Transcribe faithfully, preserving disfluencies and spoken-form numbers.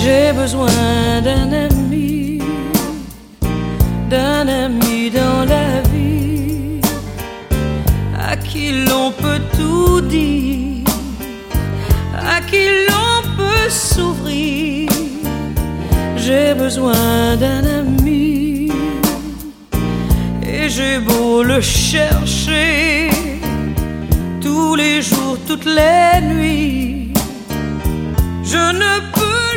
J'ai besoin d'un ami, d'un ami dans la vie, à qui l'on peut tout dire, à qui l'on peut s'ouvrir. J'ai besoin d'un ami, et j'ai beau le chercher tous les jours, toutes les nuits, je ne peux